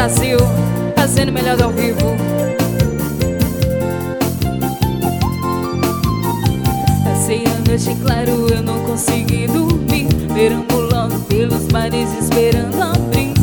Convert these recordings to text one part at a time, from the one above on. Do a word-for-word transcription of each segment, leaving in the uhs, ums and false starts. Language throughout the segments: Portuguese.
Brasil, fazendo o melhor do ao vivo. Passei a noite claro, eu não consegui dormir, perambulando pelos bares esperando abrir.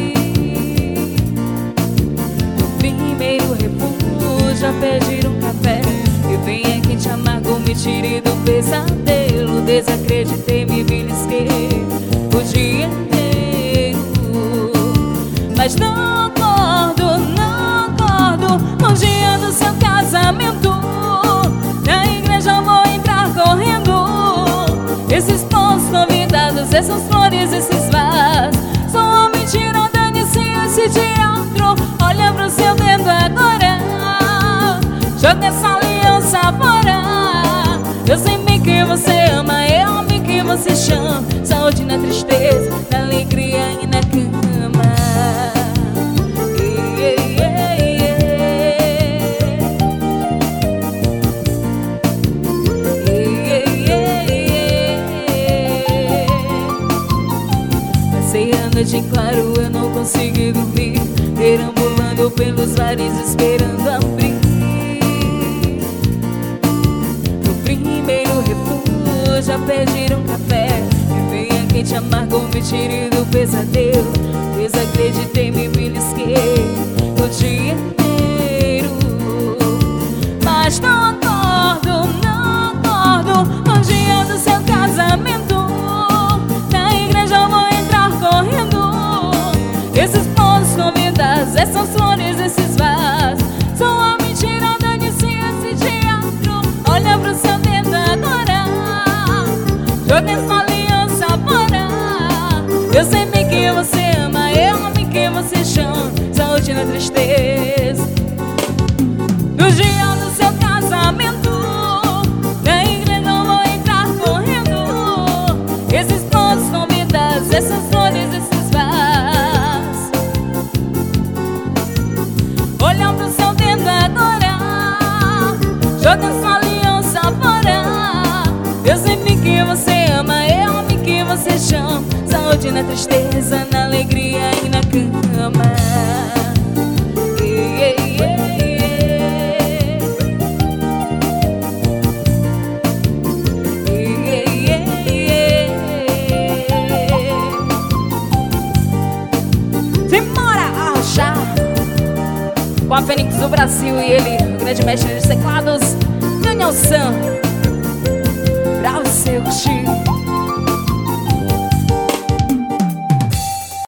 No primeiro refúgio já pediram café, e venha quente amargo, me tire do pesadelo. Desacreditei, me belisquei o dia inteiro, mas não acordo, não acordo no dia do seu casamento. Na igreja eu vou entrar correndo. Esses bons convidados, essas flores, esses vasos são uma mentira, dane-se esse teatro. Olha pro seu dedo agora, joga essa aliança fora. Eu sei bem que você ama, eu amo que você chama. Saúde na tristeza, na alegria e na cama. Yeah, yeah, yeah. Yeah, yeah, yeah. Passei a noite em claro, eu não consegui dormir, perambulando pelos bares esperando abrir. Já pediram café, e venha quente amargo, me tire do pesadelo. Desacreditei, me belisquei o dia inteiro, mas não acordo, não acordo no dia do seu casamento. Na igreja eu vou entrar correndo. Esses bons convidados, essas flores, esses vasos são uma mentira, dane-se esse teatro. Olha pro seu dedo agora, joga essa aliança fora. Eu sei bem que você ama, eu amo que você chama. Saúde na tristeza, no dia do seu casamento. Na igreja eu vou entrar correndo. Esses bons convidados, essas flores, esses vasos, olha pro seu dedo agora, joga essa aliança fora. Eu sei bem que você ama, eu amo que você chama. Saúde na tristeza, na alegria e na cama. Yeah, yeah, yeah. Yeah, yeah, yeah. Simbora arrochar com a Fênix do Brasil e ele, o grande mestre dos teclados, Daniel San.